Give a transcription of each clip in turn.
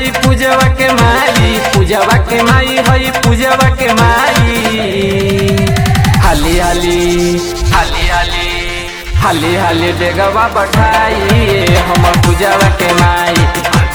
हई पूजवा के माई, पूजवा के माई हई पूजवा के माई। हाली हाली हाली हाली हाली हाली डेगवा बढ़ाई हम पूजवा के माई।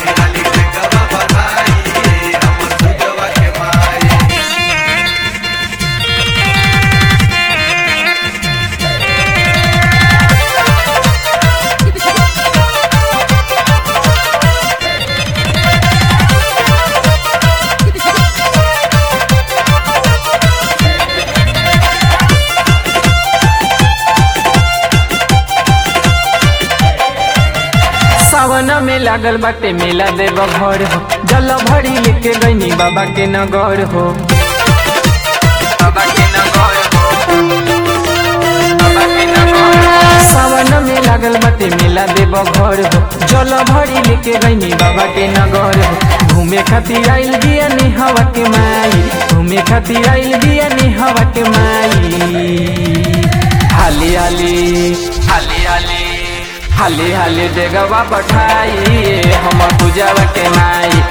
सावन में लागल बाटे मेला देव घर हो, जल भरी लेके गईनी बाबा के नगर हो। बाबा के नगर हो, बाबा के नगर हो। सावन में लागल बाटे मेला देव घर हो, जल भरी लेके गईनी बाबा के नगर हो। घूमे खातिर आइल बिया हवा के माई, घूमे खातिर आइल बिया हवा के माई। हाली हाली हाली हाली हाली हाली डेगवा बढ़ाई हम पूजवा के माई।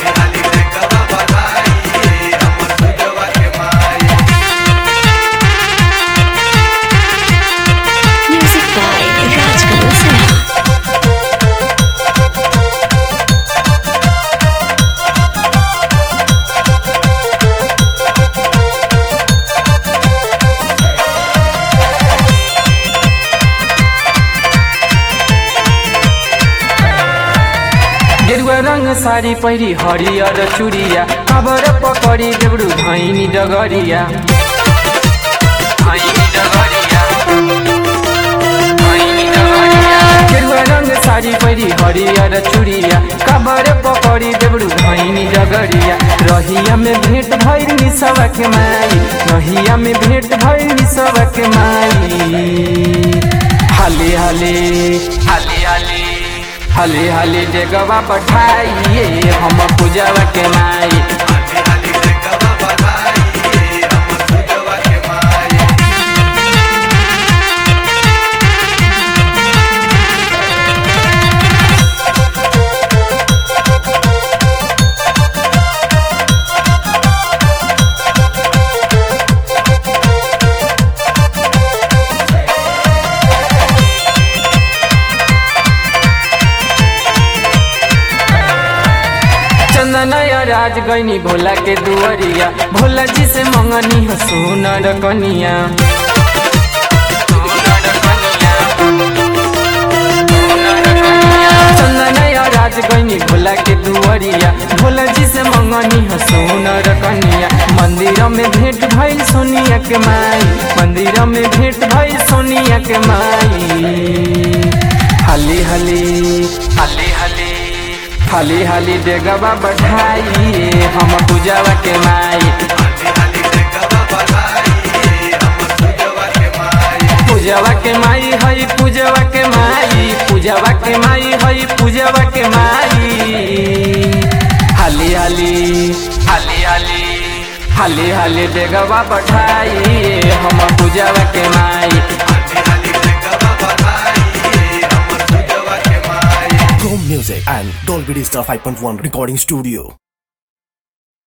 Music by Raj Kalusana. गेरुआ रंग साड़ी पहिरी हरियर चुड़िया, खबर पकड़ी देवड़ू धैनी डगरिया। गेरुआ रंग साड़ी पहिरी हरियर चुड़िया, खबर पकड़ी देवड़ू धैनी डगरिया। रहिया में भेंट भइल निसवा के माई, रहिया में भेंट भइल निसवा के माई। हाली हाली हाली हाली हाली हाली डेगवा बढ़ाइए हम पूजवा के माई। चंदनया राज गईनी भोला के दुआरिया, भोला जी से मंगनी हो सुनर कनिया। चंदनया राज गईनी भोला के दुआरिया, भोला जी से मंगनी हो सुनर कनिया। मंदिर में भेंट भइल सोनिया के माई, मंदिर में भेंट भइल सोनिया के माई। हाली हाली हाली हाली हाली हाली डेगवा बढ़ाई हम पूजवा के माई। पूजवा के माई हई पूजवा के माई, पूजवा के माई हई पूजवा के माई। हाली हाली हाली हाली हाली हाली डेगवा बढ़ाई हम पूजवा के माई। Chrome Music and Dolby Digital 5.1 Recording Studio.